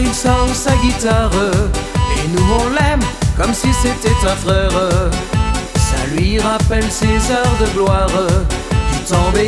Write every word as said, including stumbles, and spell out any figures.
il sort sa guitare, et nous on l'aime comme si c'était un frère. Ça lui rappelle ses heures de gloire, du temps